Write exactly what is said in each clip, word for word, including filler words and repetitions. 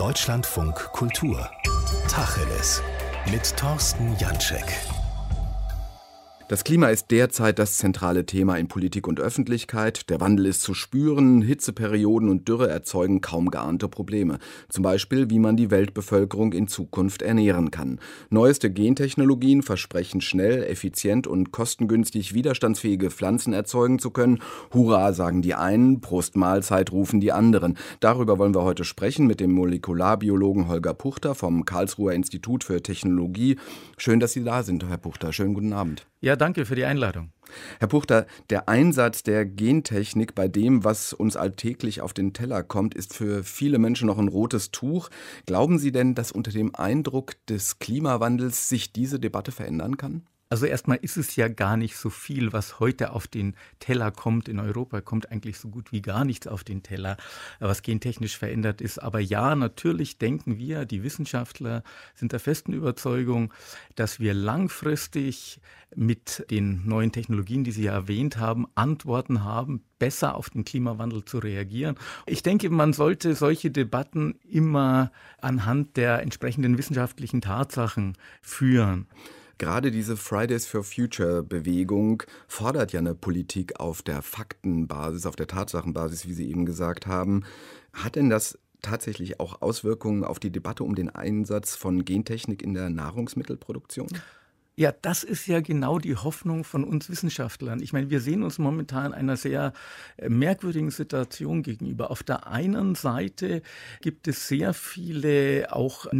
Deutschlandfunk Kultur. Tacheles. Mit Thorsten Janschek. Das Klima ist derzeit das zentrale Thema in Politik und Öffentlichkeit. Der Wandel ist zu spüren. Hitzeperioden und Dürre erzeugen kaum geahnte Probleme. Zum Beispiel, wie man die Weltbevölkerung in Zukunft ernähren kann. Neueste Gentechnologien versprechen schnell, effizient und kostengünstig widerstandsfähige Pflanzen erzeugen zu können. Hurra, sagen die einen, Prost Mahlzeit, rufen die anderen. Darüber wollen wir heute sprechen mit dem Molekularbiologen Holger Puchter vom Karlsruher Institut für Technologie. Schön, dass Sie da sind, Herr Puchter. Schönen guten Abend. Ja, danke für die Einladung. Herr Puchter, der Einsatz der Gentechnik bei dem, was uns alltäglich auf den Teller kommt, ist für viele Menschen noch ein rotes Tuch. Glauben Sie denn, dass unter dem Eindruck des Klimawandels sich diese Debatte verändern kann? Also erstmal ist es ja gar nicht so viel, was heute auf den Teller kommt. In Europa kommt eigentlich so gut wie gar nichts auf den Teller, was gentechnisch verändert ist. Aber ja, natürlich denken wir, die Wissenschaftler sind der festen Überzeugung, dass wir langfristig mit den neuen Technologien, die Sie ja erwähnt haben, Antworten haben, besser auf den Klimawandel zu reagieren. Ich denke, man sollte solche Debatten immer anhand der entsprechenden wissenschaftlichen Tatsachen führen. Gerade diese Fridays for Future Bewegung fordert ja eine Politik auf der Faktenbasis, auf der Tatsachenbasis, wie Sie eben gesagt haben. Hat denn das tatsächlich auch Auswirkungen auf die Debatte um den Einsatz von Gentechnik in der Nahrungsmittelproduktion? Ja, das ist ja genau die Hoffnung von uns Wissenschaftlern. Ich meine, wir sehen uns momentan einer sehr merkwürdigen Situation gegenüber. Auf der einen Seite gibt es sehr viele auch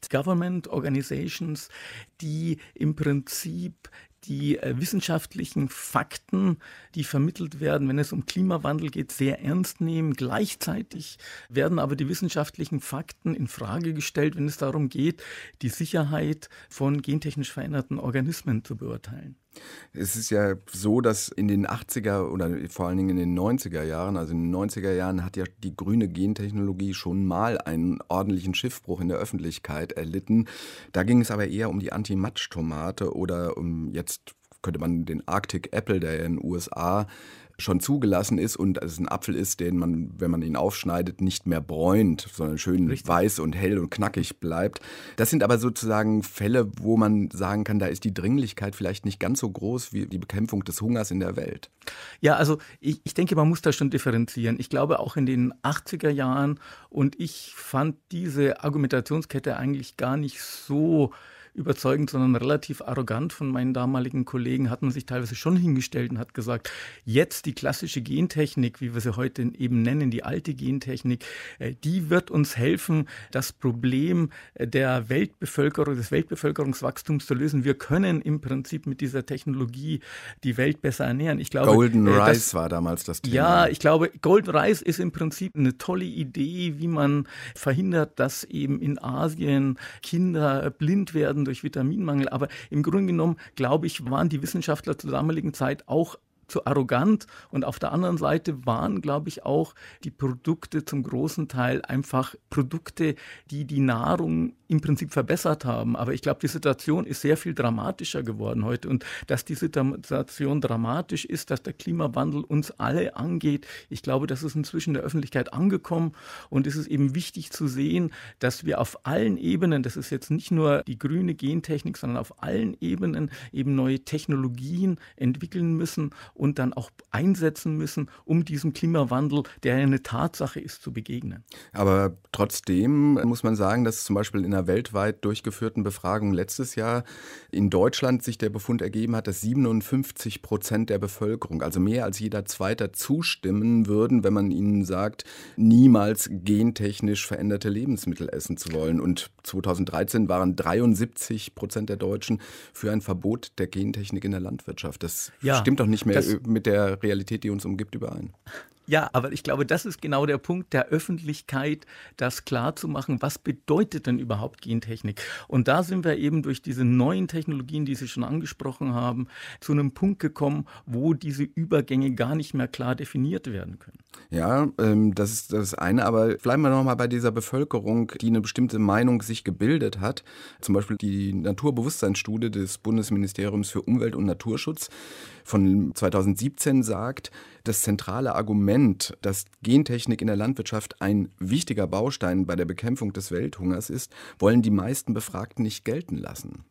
Nicht-Government-Organisations, die im Prinzip die äh, wissenschaftlichen Fakten, die vermittelt werden, wenn es um Klimawandel geht, sehr ernst nehmen. Gleichzeitig werden aber die wissenschaftlichen Fakten in Frage gestellt, wenn es darum geht, die Sicherheit von gentechnisch veränderten Organismen zu beurteilen. Es ist ja so, dass in den achtziger oder vor allen Dingen in den neunziger Jahren, also in den neunziger Jahren hat ja die grüne Gentechnologie schon mal einen ordentlichen Schiffbruch in der Öffentlichkeit erlitten. Da ging es aber eher um die Anti-Matsch-Tomate oder um, jetzt könnte man den Arctic Apple, der ja in den U S A schon zugelassen ist und es ein Apfel ist, den man, wenn man ihn aufschneidet, nicht mehr bräunt, sondern schön Richtig. weiß und hell und knackig bleibt. Das sind aber sozusagen Fälle, wo man sagen kann, da ist die Dringlichkeit vielleicht nicht ganz so groß wie die Bekämpfung des Hungers in der Welt. Ja, also ich, ich denke, man muss da schon differenzieren. Ich glaube auch in den achtziger Jahren, und ich fand diese Argumentationskette eigentlich gar nicht so überzeugend, sondern relativ arrogant von meinen damaligen Kollegen, hat man sich teilweise schon hingestellt und hat gesagt, jetzt die klassische Gentechnik, wie wir sie heute eben nennen, die alte Gentechnik, die wird uns helfen, das Problem der Weltbevölkerung, des Weltbevölkerungswachstums zu lösen. Wir können im Prinzip mit dieser Technologie die Welt besser ernähren. Ich glaube, Golden das, Rice war damals das Thema. Ja, ich glaube, Golden Rice ist im Prinzip eine tolle Idee, wie man verhindert, dass eben in Asien Kinder blind werden durch Vitaminmangel. Aber im Grunde genommen, glaube ich, waren die Wissenschaftler zur damaligen Zeit auch zu arrogant. Und auf der anderen Seite waren, glaube ich, auch die Produkte zum großen Teil einfach Produkte, die die Nahrung im Prinzip verbessert haben. Aber ich glaube, die Situation ist sehr viel dramatischer geworden heute. Und dass die Situation dramatisch ist, dass der Klimawandel uns alle angeht, ich glaube, das ist inzwischen in der Öffentlichkeit angekommen. Und es ist eben wichtig zu sehen, dass wir auf allen Ebenen, das ist jetzt nicht nur die grüne Gentechnik, sondern auf allen Ebenen eben neue Technologien entwickeln müssen und dann auch einsetzen müssen, um diesem Klimawandel, der ja eine Tatsache ist, zu begegnen. Aber trotzdem muss man sagen, dass zum Beispiel in einer weltweit durchgeführten Befragung letztes Jahr in Deutschland sich der Befund ergeben hat, dass siebenundfünfzig Prozent der Bevölkerung, also mehr als jeder Zweite, zustimmen würden, wenn man ihnen sagt, niemals gentechnisch veränderte Lebensmittel essen zu wollen. Und zweitausenddreizehn waren dreiundsiebzig Prozent der Deutschen für ein Verbot der Gentechnik in der Landwirtschaft. Das ja, stimmt doch nicht mehr mit der Realität, die uns umgibt, überein. Ja, aber ich glaube, das ist genau der Punkt der Öffentlichkeit, das klarzumachen, was bedeutet denn überhaupt Gentechnik? Und da sind wir eben durch diese neuen Technologien, die Sie schon angesprochen haben, zu einem Punkt gekommen, wo diese Übergänge gar nicht mehr klar definiert werden können. Ja, ähm, das ist das eine, aber bleiben wir noch mal bei dieser Bevölkerung, die eine bestimmte Meinung sich gebildet hat. Zum Beispiel die Naturbewusstseinsstudie des Bundesministeriums für Umwelt und Naturschutz von zweitausendsiebzehn sagt, das zentrale Argument Argument, dass Gentechnik in der Landwirtschaft ein wichtiger Baustein bei der Bekämpfung des Welthungers ist, wollen die meisten Befragten nicht gelten lassen.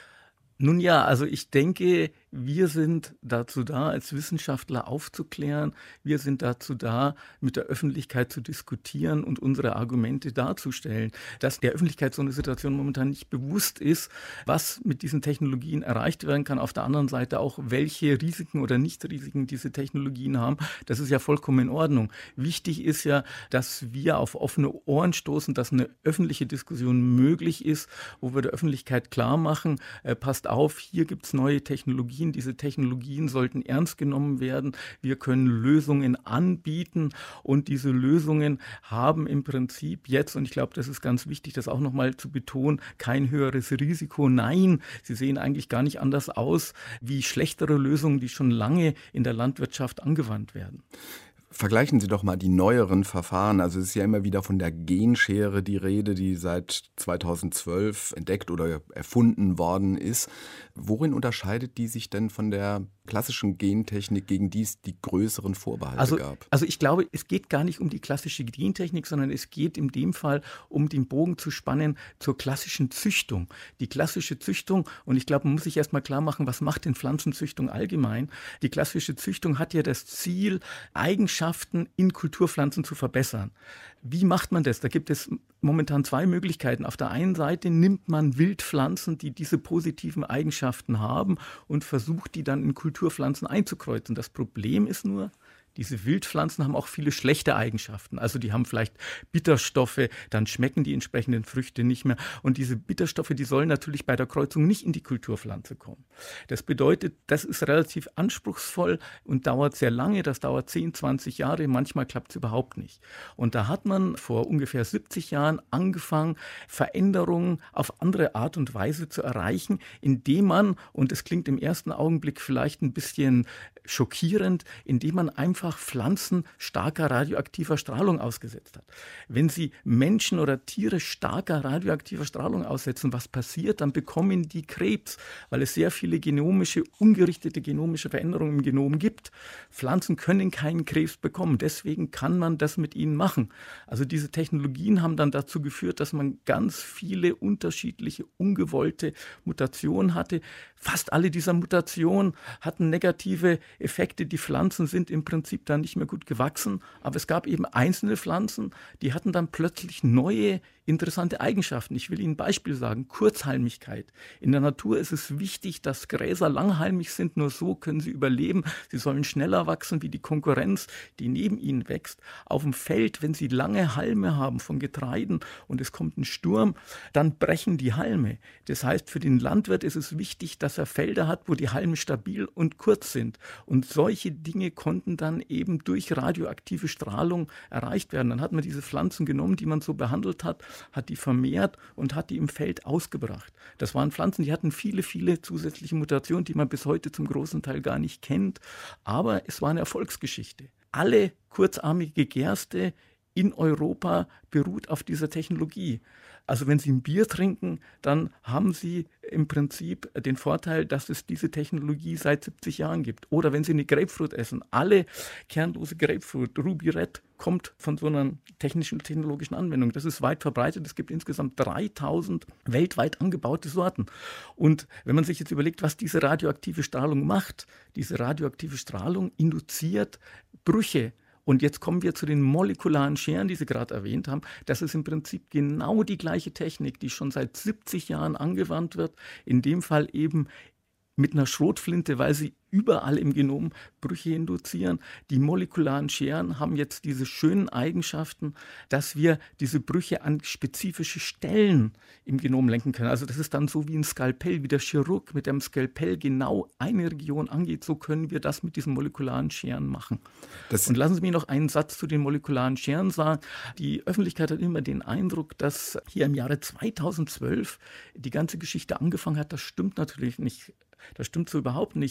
Nun ja, also ich denke, wir sind dazu da, als Wissenschaftler aufzuklären. Wir sind dazu da, mit der Öffentlichkeit zu diskutieren und unsere Argumente darzustellen. Dass der Öffentlichkeit so eine Situation momentan nicht bewusst ist, was mit diesen Technologien erreicht werden kann. Auf der anderen Seite auch, welche Risiken oder Nicht-Risiken diese Technologien haben. Das ist ja vollkommen in Ordnung. Wichtig ist ja, dass wir auf offene Ohren stoßen, dass eine öffentliche Diskussion möglich ist, wo wir der Öffentlichkeit klar machen, äh, passt auf, hier gibt es neue Technologien, diese Technologien sollten ernst genommen werden, wir können Lösungen anbieten und diese Lösungen haben im Prinzip jetzt, und ich glaube, das ist ganz wichtig, das auch nochmal zu betonen, kein höheres Risiko. Nein, sie sehen eigentlich gar nicht anders aus wie schlechtere Lösungen, die schon lange in der Landwirtschaft angewandt werden. Vergleichen Sie doch mal die neueren Verfahren. Also es ist ja immer wieder von der Genschere die Rede, die seit zweitausendzwölf entdeckt oder erfunden worden ist. Worin unterscheidet die sich denn von der klassischen Gentechnik, gegen die es die größeren Vorbehalte also, gab? Also ich glaube, es geht gar nicht um die klassische Gentechnik, sondern es geht in dem Fall um den Bogen zu spannen zur klassischen Züchtung. Die klassische Züchtung, und ich glaube, man muss sich erstmal klar machen, was macht denn Pflanzenzüchtung allgemein? Die klassische Züchtung hat ja das Ziel, Eigenschaften in Kulturpflanzen zu verbessern. Wie macht man das? Da gibt es momentan zwei Möglichkeiten. Auf der einen Seite nimmt man Wildpflanzen, die diese positiven Eigenschaften haben, und versucht, die dann in Kulturpflanzen einzukreuzen. Das Problem ist nur, diese Wildpflanzen haben auch viele schlechte Eigenschaften. Also die haben vielleicht Bitterstoffe, dann schmecken die entsprechenden Früchte nicht mehr. Und diese Bitterstoffe, die sollen natürlich bei der Kreuzung nicht in die Kulturpflanze kommen. Das bedeutet, das ist relativ anspruchsvoll und dauert sehr lange. Das dauert zehn, zwanzig Jahre. Manchmal klappt es überhaupt nicht. Und da hat man vor ungefähr siebzig Jahren angefangen, Veränderungen auf andere Art und Weise zu erreichen, indem man, und es klingt im ersten Augenblick vielleicht ein bisschen schockierend, indem man einfach Pflanzen starker radioaktiver Strahlung ausgesetzt hat. Wenn Sie Menschen oder Tiere starker radioaktiver Strahlung aussetzen, was passiert? Dann bekommen die Krebs, weil es sehr viele genomische, ungerichtete genomische Veränderungen im Genom gibt. Pflanzen können keinen Krebs bekommen, deswegen kann man das mit ihnen machen. Also diese Technologien haben dann dazu geführt, dass man ganz viele unterschiedliche, ungewollte Mutationen hatte. Fast alle dieser Mutationen hatten negative Effekte. Die Pflanzen sind im Prinzip dann nicht mehr gut gewachsen, aber es gab eben einzelne Pflanzen, die hatten dann plötzlich neue, interessante Eigenschaften. Ich will Ihnen ein Beispiel sagen, Kurzhalmigkeit. In der Natur ist es wichtig, dass Gräser langhalmig sind, nur so können sie überleben. Sie sollen schneller wachsen wie die Konkurrenz, die neben ihnen wächst. Auf dem Feld, wenn Sie lange Halme haben von Getreiden und es kommt ein Sturm, dann brechen die Halme. Das heißt, für den Landwirt ist es wichtig, dass er Felder hat, wo die Halme stabil und kurz sind. Und solche Dinge konnten dann eben durch radioaktive Strahlung erreicht werden. Dann hat man diese Pflanzen genommen, die man so behandelt hat, hat die vermehrt und hat die im Feld ausgebracht. Das waren Pflanzen, die hatten viele, viele zusätzliche Mutationen, die man bis heute zum großen Teil gar nicht kennt. Aber es war eine Erfolgsgeschichte. Alle kurzarmige Gerste in Europa beruht auf dieser Technologie. Also wenn Sie ein Bier trinken, dann haben Sie im Prinzip den Vorteil, dass es diese Technologie seit siebzig Jahren gibt. Oder wenn Sie eine Grapefruit essen, alle kernlose Grapefruit, Ruby Red, kommt von so einer technischen, technologischen Anwendung. Das ist weit verbreitet. Es gibt insgesamt dreitausend weltweit angebaute Sorten. Und wenn man sich jetzt überlegt, was diese radioaktive Strahlung macht, diese radioaktive Strahlung induziert Brüche. Und jetzt kommen wir zu den molekularen Scheren, die Sie gerade erwähnt haben. Das ist im Prinzip genau die gleiche Technik, die schon seit siebzig Jahren angewandt wird. In dem Fall eben mit einer Schrotflinte, weil sie überall im Genom Brüche induzieren. Die molekularen Scheren haben jetzt diese schönen Eigenschaften, dass wir diese Brüche an spezifische Stellen im Genom lenken können. Also das ist dann so wie ein Skalpell, wie der Chirurg mit dem Skalpell genau eine Region angeht. So können wir das mit diesen molekularen Scheren machen. Das Und lassen Sie mich noch einen Satz zu den molekularen Scheren sagen. Die Öffentlichkeit hat immer den Eindruck, dass hier im Jahre zweitausendzwölf die ganze Geschichte angefangen hat. Das stimmt natürlich nicht. Das stimmt so überhaupt nicht.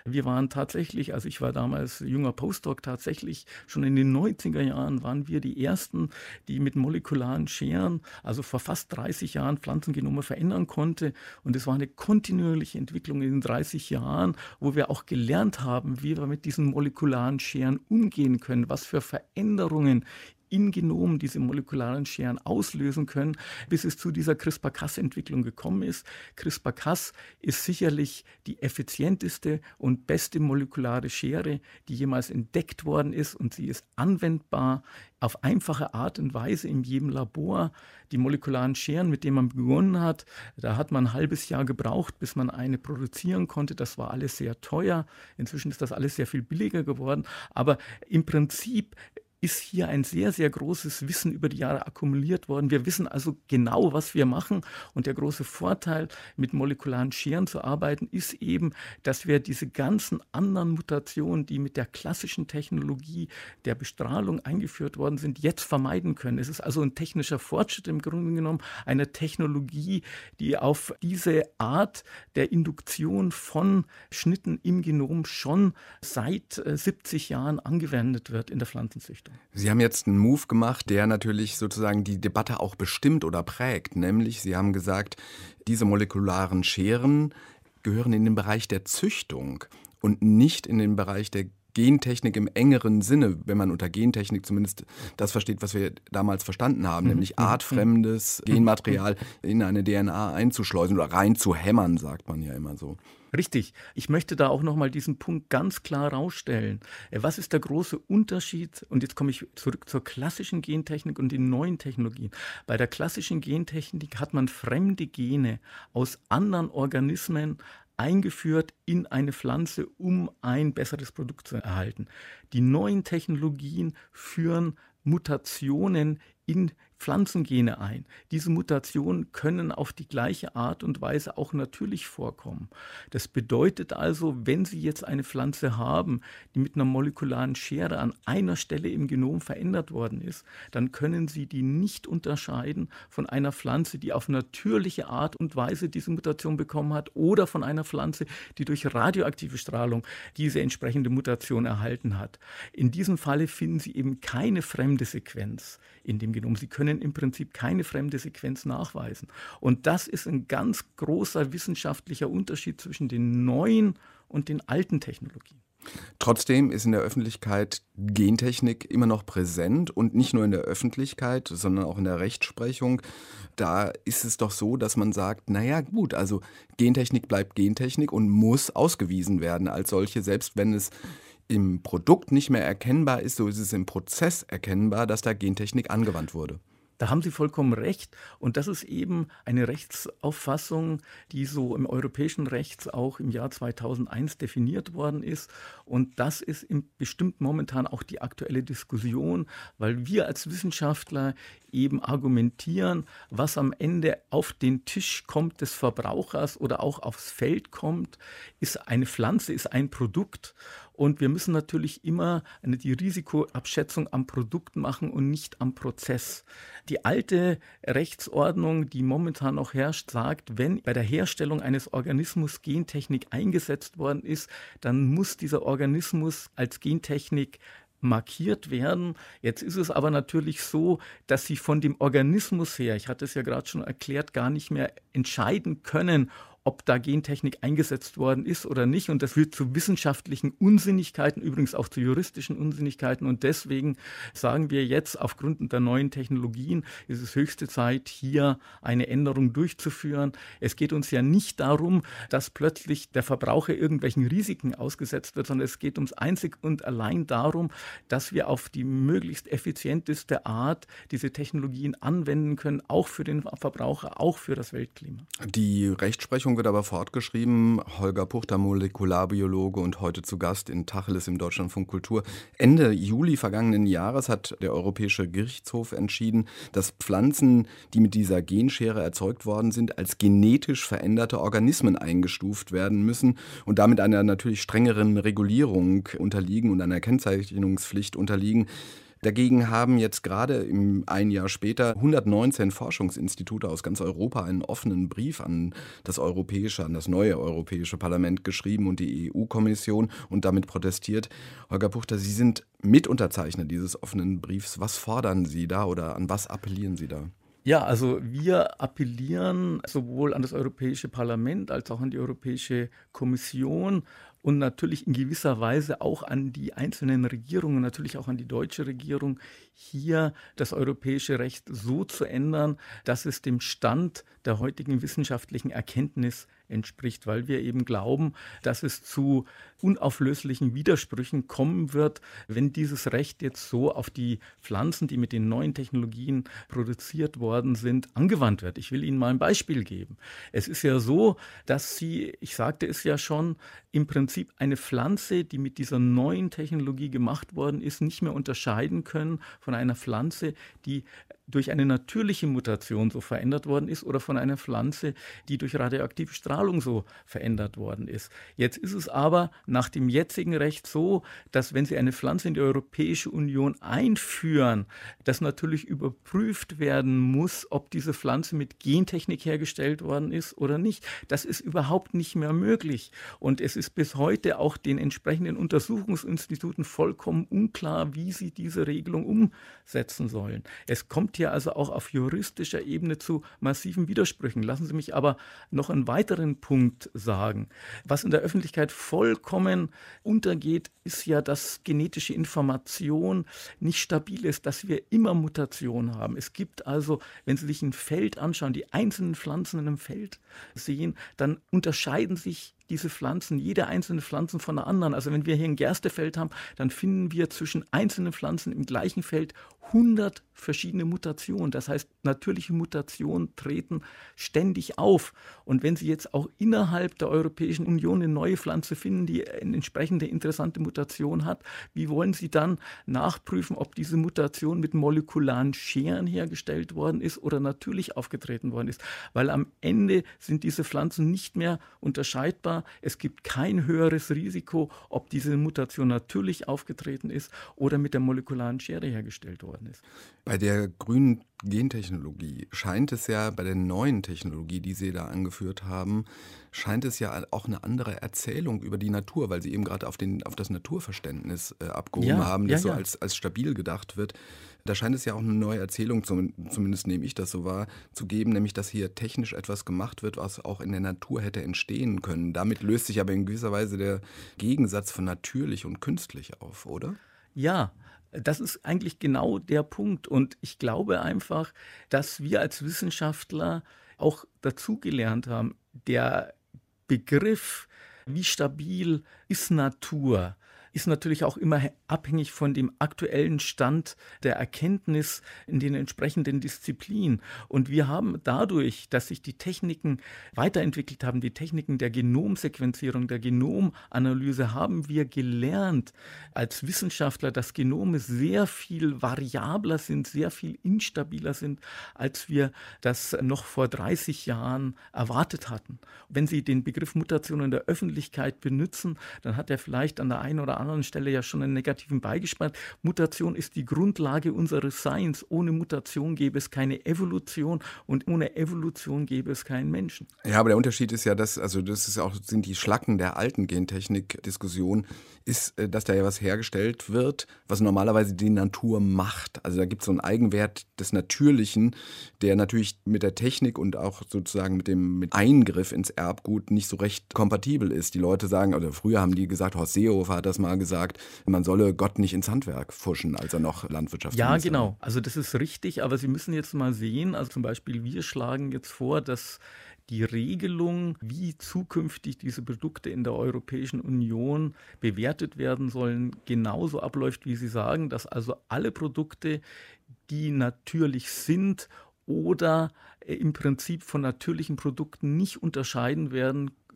Wir waren tatsächlich, also ich war damals junger Postdoc, tatsächlich schon in den neunziger Jahren waren wir die Ersten, die mit molekularen Scheren, also vor fast dreißig Jahren, Pflanzengenome verändern konnte. Und es war eine kontinuierliche Entwicklung in den dreißig Jahren, wo wir auch gelernt haben, wie wir mit diesen molekularen Scheren umgehen können, was für Veränderungen in Genomen diese molekularen Scheren auslösen können, bis es zu dieser CRISPR-Cas-Entwicklung gekommen ist. CRISPR-Cas ist sicherlich die effizienteste und beste molekulare Schere, die jemals entdeckt worden ist, und sie ist anwendbar auf einfache Art und Weise in jedem Labor. Die molekularen Scheren, mit denen man begonnen hat, da hat man ein halbes Jahr gebraucht, bis man eine produzieren konnte. Das war alles sehr teuer. Inzwischen ist das alles sehr viel billiger geworden. Aber im Prinzip ist hier ein sehr, sehr großes Wissen über die Jahre akkumuliert worden. Wir wissen also genau, was wir machen. Und der große Vorteil, mit molekularen Scheren zu arbeiten, ist eben, dass wir diese ganzen anderen Mutationen, die mit der klassischen Technologie der Bestrahlung eingeführt worden sind, jetzt vermeiden können. Es ist also ein technischer Fortschritt im Grunde genommen, eine Technologie, die auf diese Art der Induktion von Schnitten im Genom schon seit äh, siebzig Jahren angewendet wird in der Pflanzenzüchtung. Sie haben jetzt einen Move gemacht, der natürlich sozusagen die Debatte auch bestimmt oder prägt. Nämlich, Sie haben gesagt, diese molekularen Scheren gehören in den Bereich der Züchtung und nicht in den Bereich der Gentechnik im engeren Sinne, wenn man unter Gentechnik zumindest das versteht, was wir damals verstanden haben, mhm. nämlich artfremdes Genmaterial in eine D N A einzuschleusen oder reinzuhämmern, sagt man ja immer so. Richtig. Ich möchte da auch nochmal diesen Punkt ganz klar rausstellen. Was ist der große Unterschied? Und jetzt komme ich zurück zur klassischen Gentechnik und den neuen Technologien. Bei der klassischen Gentechnik hat man fremde Gene aus anderen Organismen eingeführt in eine Pflanze, um ein besseres Produkt zu erhalten. Die neuen Technologien führen Mutationen in Pflanzengene ein. Diese Mutationen können auf die gleiche Art und Weise auch natürlich vorkommen. Das bedeutet also, wenn Sie jetzt eine Pflanze haben, die mit einer molekularen Schere an einer Stelle im Genom verändert worden ist, dann können Sie die nicht unterscheiden von einer Pflanze, die auf natürliche Art und Weise diese Mutation bekommen hat, oder von einer Pflanze, die durch radioaktive Strahlung diese entsprechende Mutation erhalten hat. In diesem Falle finden Sie eben keine fremde Sequenz in dem Genom. Sie können im Prinzip keine fremde Sequenz nachweisen. Und das ist ein ganz großer wissenschaftlicher Unterschied zwischen den neuen und den alten Technologien. Trotzdem ist in der Öffentlichkeit Gentechnik immer noch präsent, und nicht nur in der Öffentlichkeit, sondern auch in der Rechtsprechung. Da ist es doch so, dass man sagt, naja gut, also Gentechnik bleibt Gentechnik und muss ausgewiesen werden als solche, selbst wenn es im Produkt nicht mehr erkennbar ist, so ist es im Prozess erkennbar, dass da Gentechnik angewandt wurde. Da haben Sie vollkommen recht. Und das ist eben eine Rechtsauffassung, die so im europäischen Recht auch im Jahr zweitausendeins definiert worden ist. Und das ist im bestimmt momentan auch die aktuelle Diskussion, weil wir als Wissenschaftler eben argumentieren, was am Ende auf den Tisch kommt des Verbrauchers oder auch aufs Feld kommt, ist eine Pflanze, ist ein Produkt. Und wir müssen natürlich immer eine, die Risikoabschätzung am Produkt machen und nicht am Prozess. Die alte Rechtsordnung, die momentan noch herrscht, sagt, wenn bei der Herstellung eines Organismus Gentechnik eingesetzt worden ist, dann muss dieser Organismus als Gentechnik markiert werden. Jetzt ist es aber natürlich so, dass Sie von dem Organismus her, ich hatte es ja gerade schon erklärt, gar nicht mehr entscheiden können, ob da Gentechnik eingesetzt worden ist oder nicht. Und das führt zu wissenschaftlichen Unsinnigkeiten, übrigens auch zu juristischen Unsinnigkeiten. Und deswegen sagen wir jetzt, aufgrund der neuen Technologien ist es höchste Zeit, hier eine Änderung durchzuführen. Es geht uns ja nicht darum, dass plötzlich der Verbraucher irgendwelchen Risiken ausgesetzt wird, sondern es geht uns einzig und allein darum, dass wir auf die möglichst effizienteste Art diese Technologien anwenden können, auch für den Verbraucher, auch für das Weltklima. Die Rechtsprechung wird aber fortgeschrieben. Holger Puchter, Molekularbiologe und heute zu Gast in Tacheles im Deutschlandfunk Kultur. Ende Juli vergangenen Jahres hat der Europäische Gerichtshof entschieden, dass Pflanzen, die mit dieser Genschere erzeugt worden sind, als genetisch veränderte Organismen eingestuft werden müssen und damit einer natürlich strengeren Regulierung unterliegen und einer Kennzeichnungspflicht unterliegen. Dagegen haben jetzt gerade im, ein Jahr später hundertneunzehn Forschungsinstitute aus ganz Europa einen offenen Brief an das europäische, an das neue Europäische Parlament geschrieben und die E U-Kommission und damit protestiert. Holger Puchter, Sie sind Mitunterzeichner dieses offenen Briefs. Was fordern Sie da oder an was appellieren Sie da? Ja, also wir appellieren sowohl an das Europäische Parlament als auch an die Europäische Kommission und natürlich in gewisser Weise auch an die einzelnen Regierungen, natürlich auch an die deutsche Regierung, hier das europäische Recht so zu ändern, dass es dem Stand der heutigen wissenschaftlichen Erkenntnis entspricht, weil wir eben glauben, dass es zu unauflöslichen Widersprüchen kommen wird, wenn dieses Recht jetzt so auf die Pflanzen, die mit den neuen Technologien produziert worden sind, angewandt wird. Ich will Ihnen mal ein Beispiel geben. Es ist ja so, dass Sie, ich sagte es ja schon, im Prinzip eine Pflanze, die mit dieser neuen Technologie gemacht worden ist, nicht mehr unterscheiden können von einer Pflanze, die durch eine natürliche Mutation so verändert worden ist oder von einer Pflanze, die durch radioaktive Strahlung so verändert worden ist. Jetzt ist es aber nach dem jetzigen Recht so, dass wenn Sie eine Pflanze in die Europäische Union einführen, das natürlich überprüft werden muss, ob diese Pflanze mit Gentechnik hergestellt worden ist oder nicht. Das ist überhaupt nicht mehr möglich. Und es ist bis heute auch den entsprechenden Untersuchungsinstituten vollkommen unklar, wie sie diese Regelung umsetzen sollen. Es kommt hier also auch auf juristischer Ebene zu massiven Widersprüchen. Lassen Sie mich aber noch einen weiteren Punkt sagen. Was in der Öffentlichkeit vollkommen untergeht, ist ja, dass genetische Information nicht stabil ist, dass wir immer Mutationen haben. Es gibt also, wenn Sie sich ein Feld anschauen, die einzelnen Pflanzen in einem Feld sehen, dann unterscheiden sich diese Pflanzen, jede einzelne Pflanze von der anderen. Also wenn wir hier ein Gerstefeld haben, dann finden wir zwischen einzelnen Pflanzen im gleichen Feld hundert verschiedene Mutationen. Das heißt, natürliche Mutationen treten ständig auf. Und wenn Sie jetzt auch innerhalb der Europäischen Union eine neue Pflanze finden, die eine entsprechende interessante Mutation hat, wie wollen Sie dann nachprüfen, ob diese Mutation mit molekularen Scheren hergestellt worden ist oder natürlich aufgetreten worden ist? Weil am Ende sind diese Pflanzen nicht mehr unterscheidbar. Es gibt kein höheres Risiko, ob diese Mutation natürlich aufgetreten ist oder mit der molekularen Schere hergestellt worden ist. Bei der grünen Gentechnologie scheint es ja, bei der neuen Technologie, die Sie da angeführt haben, scheint es ja auch eine andere Erzählung über die Natur, weil Sie eben gerade auf, den, auf das Naturverständnis äh, abgehoben ja, haben, das ja, ja. so als, als stabil gedacht wird. Da scheint es ja auch eine neue Erzählung, zumindest nehme ich das so wahr, zu geben, nämlich dass hier technisch etwas gemacht wird, was auch in der Natur hätte entstehen können. Damit löst sich aber in gewisser Weise der Gegensatz von natürlich und künstlich auf, oder? Ja, das ist eigentlich genau der Punkt. Und ich glaube einfach, dass wir als Wissenschaftler auch dazugelernt haben, der Begriff, wie stabil ist Natur, ist natürlich auch immer abhängig von dem aktuellen Stand der Erkenntnis in den entsprechenden Disziplinen. Und wir haben dadurch, dass sich die Techniken weiterentwickelt haben, die Techniken der Genomsequenzierung, der Genomanalyse, haben wir gelernt als Wissenschaftler, dass Genome sehr viel variabler sind, sehr viel instabiler sind, als wir das noch vor dreißig Jahren erwartet hatten. Wenn Sie den Begriff Mutation in der Öffentlichkeit benutzen, dann hat er vielleicht an der einen oder anderen Stelle ja schon einen negativen Beigespann. Mutation ist die Grundlage unseres Seins. Ohne Mutation gäbe es keine Evolution und ohne Evolution gäbe es keinen Menschen. Ja, aber der Unterschied ist ja, dass, also das ist auch, sind die Schlacken der alten Gentechnik-Diskussion, ist, dass da ja was hergestellt wird, was normalerweise die Natur macht. Also da gibt es so einen Eigenwert des Natürlichen, der natürlich mit der Technik und auch sozusagen mit dem mit Eingriff ins Erbgut nicht so recht kompatibel ist. Die Leute sagen, oder früher haben die gesagt, Horst Seehofer hat das mal gesagt, man solle Gott nicht ins Handwerk pfuschen, als er noch Landwirtschaftsminister war. Ja, genau. Also das ist richtig, aber Sie müssen jetzt mal sehen, also zum Beispiel wir schlagen jetzt vor, dass die Regelung, wie zukünftig diese Produkte in der Europäischen Union bewertet werden sollen, genauso abläuft, wie Sie sagen, dass also alle Produkte, die natürlich sind oder im Prinzip von natürlichen Produkten nicht unterscheiden werden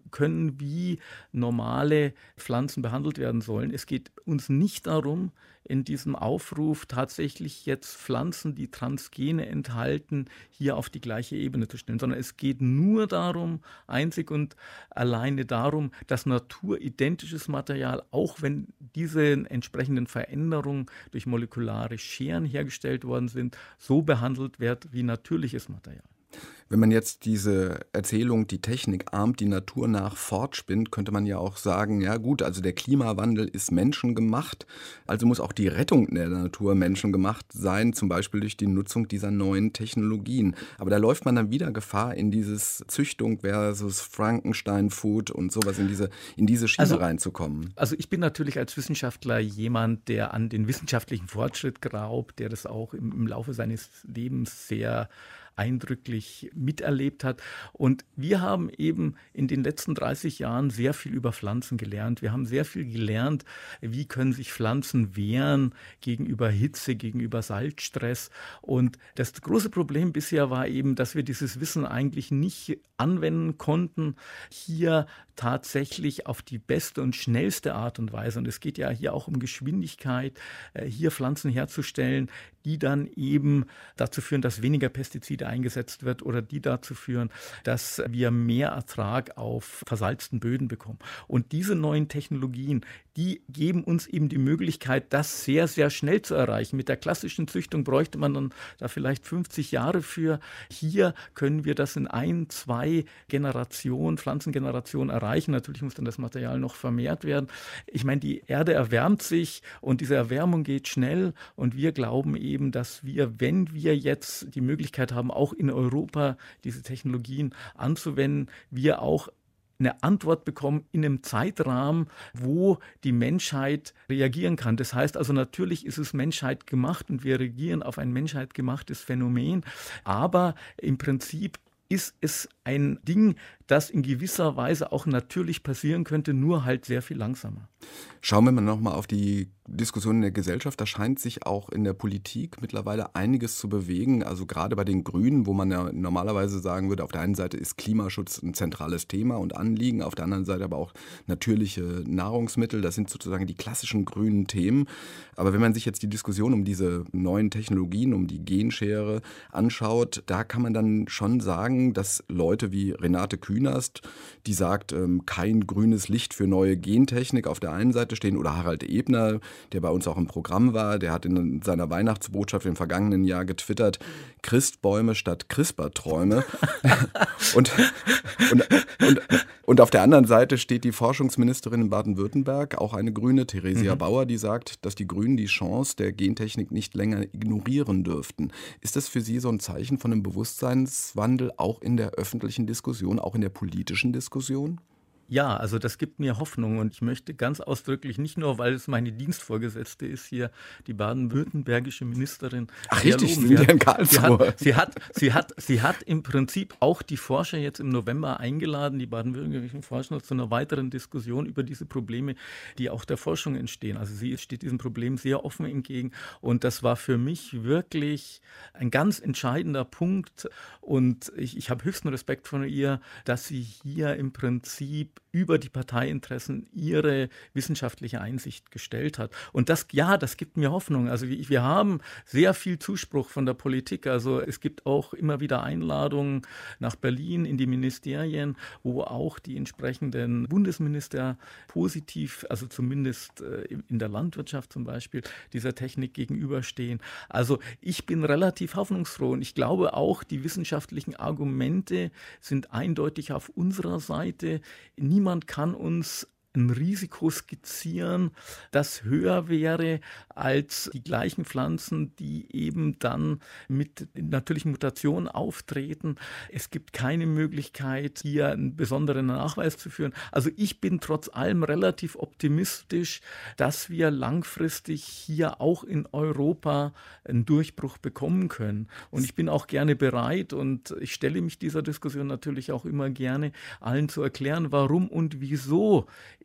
können, wie normale Pflanzen behandelt werden sollen. Es geht uns nicht darum, in diesem Aufruf tatsächlich jetzt Pflanzen, die Transgene enthalten, hier auf die gleiche Ebene zu stellen, sondern es geht nur darum, einzig und alleine darum, dass naturidentisches Material, auch wenn diese entsprechenden Veränderungen durch molekulare Scheren hergestellt worden sind, so behandelt wird wie natürliches Material. Wenn man jetzt diese Erzählung, die Technik ahmt die Natur nach, fortspinnt, könnte man ja auch sagen, ja gut, also der Klimawandel ist menschengemacht, also muss auch die Rettung der Natur menschengemacht sein, zum Beispiel durch die Nutzung dieser neuen Technologien. Aber da läuft man dann wieder Gefahr, in dieses Züchtung versus Frankenstein-Food und sowas, in diese, in diese Schiene also, reinzukommen. Also ich bin natürlich als Wissenschaftler jemand, der an den wissenschaftlichen Fortschritt glaubt, der das auch im, im Laufe seines Lebens sehr eindrücklich miterlebt hat. Und wir haben eben in den letzten dreißig Jahren sehr viel über Pflanzen gelernt. Wir haben sehr viel gelernt, wie können sich Pflanzen wehren gegenüber Hitze, gegenüber Salzstress. Und das große Problem bisher war eben, dass wir dieses Wissen eigentlich nicht anwenden konnten, hier tatsächlich auf die beste und schnellste Art und Weise. Und es geht ja hier auch um Geschwindigkeit, hier Pflanzen herzustellen, die dann eben dazu führen, dass weniger Pestizide eingesetzt wird oder die dazu führen, dass wir mehr Ertrag auf versalzten Böden bekommen. Und diese neuen Technologien, die geben uns eben die Möglichkeit, das sehr, sehr schnell zu erreichen. Mit der klassischen Züchtung bräuchte man dann da vielleicht fünfzig Jahre für. Hier können wir das in ein, zwei Generationen, Pflanzengenerationen erreichen. Natürlich muss dann das Material noch vermehrt werden. Ich meine, die Erde erwärmt sich und diese Erwärmung geht schnell und wir glauben eben, dass wir, wenn wir jetzt die Möglichkeit haben, auch in Europa diese Technologien anzuwenden, wir auch eine Antwort bekommen in einem Zeitrahmen, wo die Menschheit reagieren kann. Das heißt also, natürlich ist es Menschheit gemacht und wir reagieren auf ein Menschheit gemachtes Phänomen, aber im Prinzip ist es ein Ding, das in gewisser Weise auch natürlich passieren könnte, nur halt sehr viel langsamer. Schauen wir mal nochmal auf die Diskussion in der Gesellschaft. Da scheint sich auch in der Politik mittlerweile einiges zu bewegen. Also gerade bei den Grünen, wo man ja normalerweise sagen würde, auf der einen Seite ist Klimaschutz ein zentrales Thema und Anliegen, auf der anderen Seite aber auch natürliche Nahrungsmittel. Das sind sozusagen die klassischen grünen Themen. Aber wenn man sich jetzt die Diskussion um diese neuen Technologien, um die Genschere anschaut, da kann man dann schon sagen, dass Leute wie Renate Künast, die sagt, ähm, kein grünes Licht für neue Gentechnik auf der einen Seite stehen, oder Harald Ebner, der bei uns auch im Programm war, der hat in seiner Weihnachtsbotschaft im vergangenen Jahr getwittert, Christbäume statt CRISPR-Träume. und, und, und, und auf der anderen Seite steht die Forschungsministerin in Baden-Württemberg, auch eine Grüne, Theresia mhm. Bauer, die sagt, dass die Grünen die Chance der Gentechnik nicht länger ignorieren dürften. Ist das für Sie so ein Zeichen von einem Bewusstseinswandel auch in der öffentlichen Diskussion, auch in der politischen Diskussion? Ja, also das gibt mir Hoffnung und ich möchte ganz ausdrücklich, nicht nur, weil es meine Dienstvorgesetzte ist, hier die baden-württembergische Ministerin. Ach richtig, Sie sind ja in Karlsruhe. Sie hat, sie, hat, sie hat im Prinzip auch die Forscher jetzt im November eingeladen, die baden-württembergischen Forscher, zu einer weiteren Diskussion über diese Probleme, die auch der Forschung entstehen. Also sie steht diesem Problem sehr offen entgegen und das war für mich wirklich ein ganz entscheidender Punkt und ich, ich habe höchsten Respekt von ihr, dass sie hier im Prinzip über die Parteiinteressen ihre wissenschaftliche Einsicht gestellt hat. Und das, ja, das gibt mir Hoffnung. Also wir, wir haben sehr viel Zuspruch von der Politik. Also es gibt auch immer wieder Einladungen nach Berlin in die Ministerien, wo auch die entsprechenden Bundesminister positiv, also zumindest in der Landwirtschaft zum Beispiel, dieser Technik gegenüberstehen. Also ich bin relativ hoffnungsfroh und ich glaube auch, die wissenschaftlichen Argumente sind eindeutig auf unserer Seite. Niemand kann uns ein Risiko skizzieren, das höher wäre als die gleichen Pflanzen, die eben dann mit natürlichen Mutationen auftreten. Es gibt keine Möglichkeit, hier einen besonderen Nachweis zu führen. Also ich bin trotz allem relativ optimistisch, dass wir langfristig hier auch in Europa einen Durchbruch bekommen können. Und ich bin auch gerne bereit und ich stelle mich dieser Diskussion natürlich auch immer gerne, allen zu erklären, warum und wieso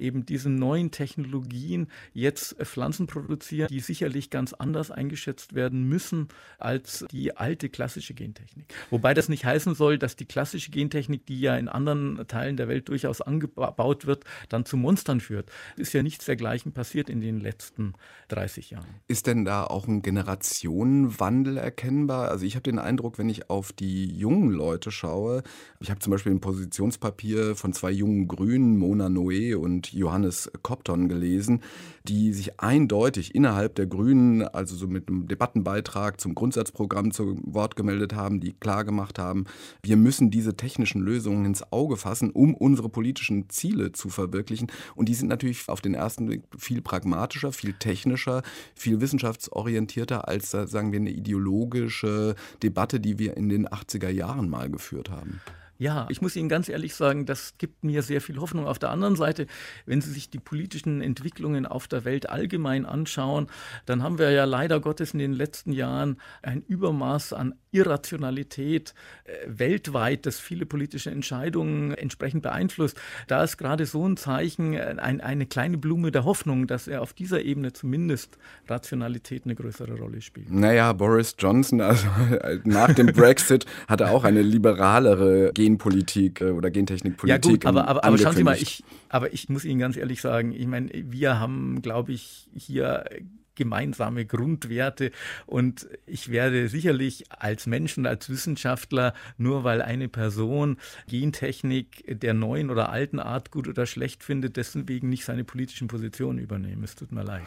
eben diesen neuen Technologien jetzt Pflanzen produzieren, die sicherlich ganz anders eingeschätzt werden müssen als die alte klassische Gentechnik. Wobei das nicht heißen soll, dass die klassische Gentechnik, die ja in anderen Teilen der Welt durchaus angebaut wird, dann zu Monstern führt. Ist ja nichts dergleichen passiert in den letzten dreißig Jahren. Ist denn da auch ein Generationenwandel erkennbar? Also ich habe den Eindruck, wenn ich auf die jungen Leute schaue, ich habe zum Beispiel ein Positionspapier von zwei jungen Grünen, Mona Noe und Johannes Kopton, gelesen, die sich eindeutig innerhalb der Grünen, also so mit einem Debattenbeitrag zum Grundsatzprogramm zu Wort gemeldet haben, die klargemacht haben, wir müssen diese technischen Lösungen ins Auge fassen, um unsere politischen Ziele zu verwirklichen. Und die sind natürlich auf den ersten Blick viel pragmatischer, viel technischer, viel wissenschaftsorientierter als, sagen wir, eine ideologische Debatte, die wir in den achtziger Jahren mal geführt haben. Ja, ich muss Ihnen ganz ehrlich sagen, das gibt mir sehr viel Hoffnung. Auf der anderen Seite, wenn Sie sich die politischen Entwicklungen auf der Welt allgemein anschauen, dann haben wir ja leider Gottes in den letzten Jahren ein Übermaß an Irrationalität äh, weltweit, das viele politische Entscheidungen entsprechend beeinflusst. Da ist gerade so ein Zeichen, ein, eine kleine Blume der Hoffnung, dass er auf dieser Ebene zumindest Rationalität eine größere Rolle spielt. Naja, Boris Johnson, also nach dem Brexit, hat er auch eine liberalere Genpolitik oder Gentechnikpolitik. Ja gut, aber, aber, aber schauen Sie mal, ich, aber ich muss Ihnen ganz ehrlich sagen, ich meine, wir haben, glaube ich, hier gemeinsame Grundwerte und ich werde sicherlich als Mensch und als Wissenschaftler, nur weil eine Person Gentechnik der neuen oder alten Art gut oder schlecht findet, deswegen nicht seine politischen Positionen übernehmen. Es tut mir leid.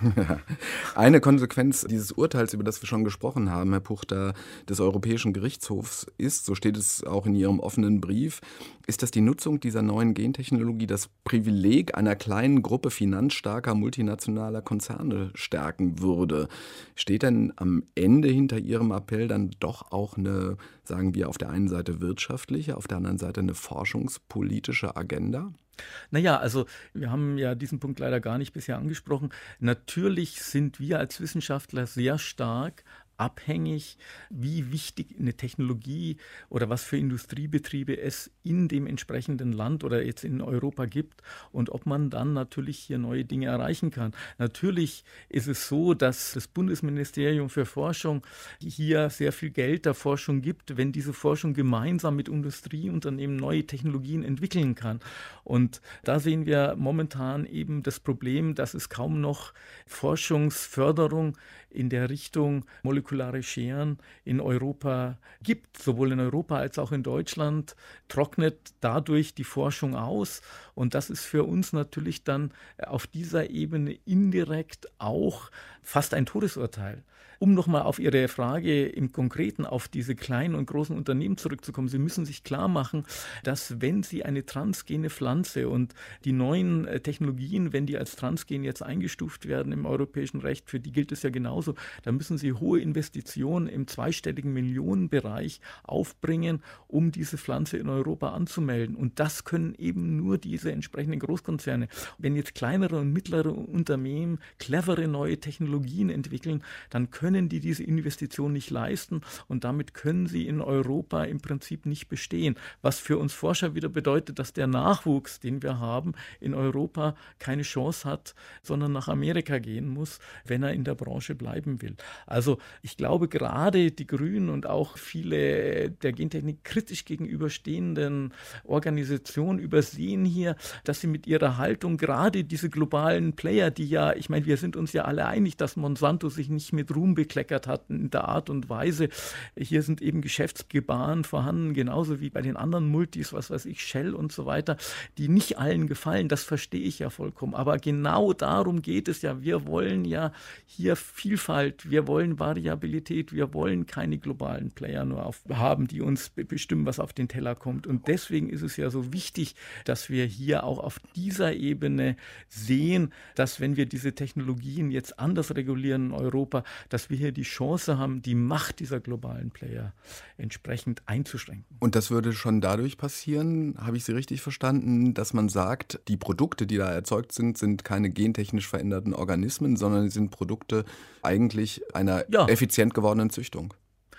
Eine Konsequenz dieses Urteils, über das wir schon gesprochen haben, Herr Puchter, des Europäischen Gerichtshofs ist, so steht es auch in Ihrem offenen Brief, ist, dass die Nutzung dieser neuen Gentechnologie das Privileg einer kleinen Gruppe finanzstarker multinationaler Konzerne stärken würde. Steht denn am Ende hinter Ihrem Appell dann doch auch eine, sagen wir, auf der einen Seite wirtschaftliche, auf der anderen Seite eine forschungspolitische Agenda? Naja, also wir haben ja diesen Punkt leider gar nicht bisher angesprochen. Natürlich sind wir als Wissenschaftler sehr stark abhängig, wie wichtig eine Technologie oder was für Industriebetriebe es in dem entsprechenden Land oder jetzt in Europa gibt und ob man dann natürlich hier neue Dinge erreichen kann. Natürlich ist es so, dass das Bundesministerium für Forschung hier sehr viel Geld der Forschung gibt, wenn diese Forschung gemeinsam mit Industrieunternehmen neue Technologien entwickeln kann. Und da sehen wir momentan eben das Problem, dass es kaum noch Forschungsförderung in der Richtung molekulare Scheren in Europa gibt. Sowohl in Europa als auch in Deutschland trocknet dadurch die Forschung aus. Und das ist für uns natürlich dann auf dieser Ebene indirekt auch fast ein Todesurteil. Um nochmal auf Ihre Frage im Konkreten auf diese kleinen und großen Unternehmen zurückzukommen, Sie müssen sich klar machen, dass wenn Sie eine transgene Pflanze und die neuen Technologien, wenn die als transgen jetzt eingestuft werden im europäischen Recht, für die gilt es ja genauso, dann müssen Sie hohe Investitionen im zweistelligen Millionenbereich aufbringen, um diese Pflanze in Europa anzumelden. Und das können eben nur diese entsprechenden Großkonzerne. Wenn jetzt kleinere und mittlere Unternehmen clevere neue Technologien entwickeln, dann können können die diese Investition nicht leisten und damit können sie in Europa im Prinzip nicht bestehen. Was für uns Forscher wieder bedeutet, dass der Nachwuchs, den wir haben, in Europa keine Chance hat, sondern nach Amerika gehen muss, wenn er in der Branche bleiben will. Also ich glaube, gerade die Grünen und auch viele der Gentechnik kritisch gegenüberstehenden Organisationen übersehen hier, dass sie mit ihrer Haltung gerade diese globalen Player, die ja, ich meine, wir sind uns ja alle einig, dass Monsanto sich nicht mit Ruhm bekleckert hatten in der Art und Weise. Hier sind eben Geschäftsgebaren vorhanden, genauso wie bei den anderen Multis, was weiß ich, Shell und so weiter, die nicht allen gefallen. Das verstehe ich ja vollkommen. Aber genau darum geht es ja. Wir wollen ja hier Vielfalt, wir wollen Variabilität, wir wollen keine globalen Player nur auf, haben, die uns bestimmen, was auf den Teller kommt. Und deswegen ist es ja so wichtig, dass wir hier auch auf dieser Ebene sehen, dass wenn wir diese Technologien jetzt anders regulieren in Europa, dass wir hier die Chance haben, die Macht dieser globalen Player entsprechend einzuschränken. Und das würde schon dadurch passieren, habe ich Sie richtig verstanden, dass man sagt, die Produkte, die da erzeugt sind, sind keine gentechnisch veränderten Organismen, sondern sind Produkte eigentlich einer ja. effizient gewordenen Züchtung.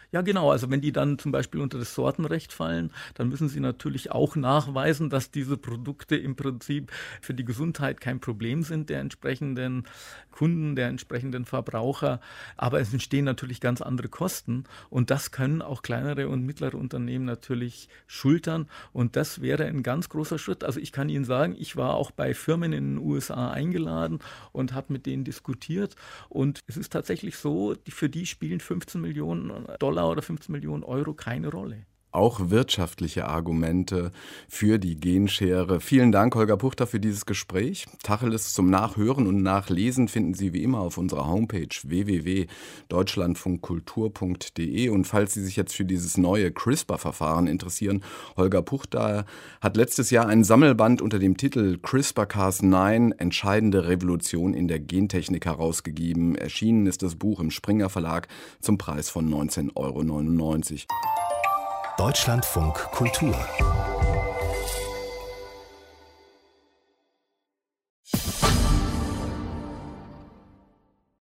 Ja, genau. Also wenn die dann zum Beispiel unter das Sortenrecht fallen, dann müssen sie natürlich auch nachweisen, dass diese Produkte im Prinzip für die Gesundheit kein Problem sind der entsprechenden Kunden, der entsprechenden Verbraucher. Aber es entstehen natürlich ganz andere Kosten und das können auch kleinere und mittlere Unternehmen natürlich schultern und das wäre ein ganz großer Schritt. Also ich kann Ihnen sagen, ich war auch bei Firmen in den U S A eingeladen und habe mit denen diskutiert und es ist tatsächlich so, für die spielen fünfzehn Millionen Dollar oder fünfzehn Millionen Euro keine Rolle. Auch wirtschaftliche Argumente für die Genschere. Vielen Dank, Holger Puchter, für dieses Gespräch. Tacheles zum Nachhören und Nachlesen finden Sie wie immer auf unserer Homepage w w w punkt deutschlandfunkkultur punkt d e. Und falls Sie sich jetzt für dieses neue CRISPR-Verfahren interessieren, Holger Puchter hat letztes Jahr einen Sammelband unter dem Titel CRISPR Cas neun, entscheidende Revolution in der Gentechnik herausgegeben. Erschienen ist das Buch im Springer Verlag zum Preis von neunzehn Euro neunundneunzig. Deutschlandfunk Kultur